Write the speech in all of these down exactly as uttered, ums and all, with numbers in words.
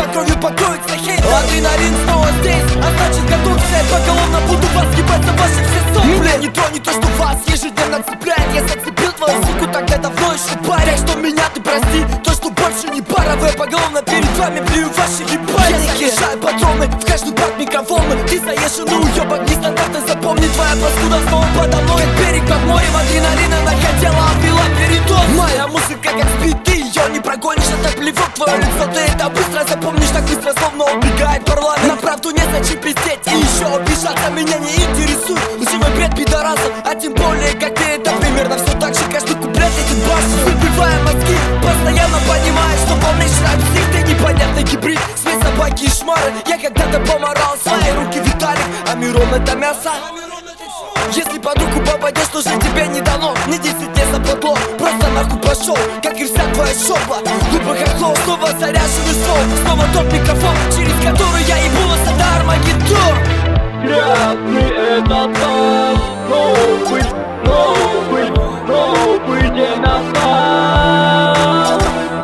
кровью покроется хейт. Адреналин снова здесь, а значит готовься. Я поголовно буду вас ебать за ваши все сопли. Меня не то, не то, что вас ежедневно цепляет. Я зацепил твою суку тогда давно еще паря. Что меня ты прости, то что больше не пара. Вы поголовно перед вами плюю ваши ебальники. Я заряжаю патроны в каждый бак микрофона. Ты заезженный уебок, нестандартно запомни. Твоя паскуда снова подо мной. Берег под морем адреналина накатила, обвела передоз. Моя музыка как спит, ты ее не прогонишь. Это плевок твое лицо, ты это быстро запомнишь. Так быстро словно убегает парламент. На правду не зачем пиздеть и еще обижаться меня не интересует. Лживый бред пидорасов, а тем более как ты. Это примерно все так же, каждый куплет этим башен. Выбивая мозги, постоянно понимаешь, что полнейший рap-псих. Ты непонятный гибрид, смесь собаки и шмары. Я когда-то поморал свои руки, Виталик, а Мирон это мясо. Если под руку попадешь, то же тебе не дано. Не десять не западло, просто нахуй пошел, как и вся твоя шопа. Глупо хохлов, снова заряженный сон. Снова тот микрофон, через который я ебу вас до Армагеддон. Грязный этот нас, новый, новый, новый день настал.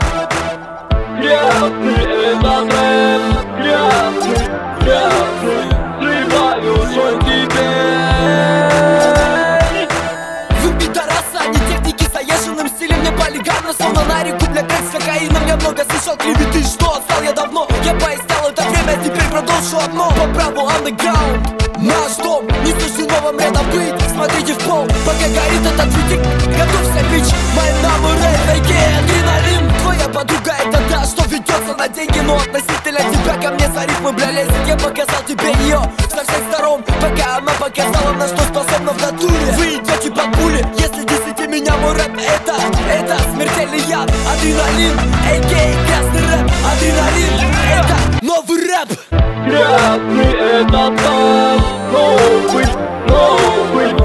Грязный этот рэп, грязный, грязный, срываю свой теперь. Словно на реку, бля, как с кокаином. Я много слышал клеветы, что отстал я давно. Я поискал это время, теперь продолжу одно. По праву андеграунд, наш дом. Не суждено вам рядом быть, смотрите в пол. Пока горит этот цветик, готовься, бич. Мои намы рэп, а.к.а. адреналин. Твоя подруга это та, что ведется на деньги. Но относительно тебя ко мне за рифмы, бля, лезет. Я показал тебе ее со всех сторон, пока она показала, на что способна в натуре. Вы идете под пули, если десяти меня мой рэп это, это смертельный яд. Адреналин, а.к.а. грязный рэп. Адреналин, это новый рэп. Грязный этот нас, новый, новый,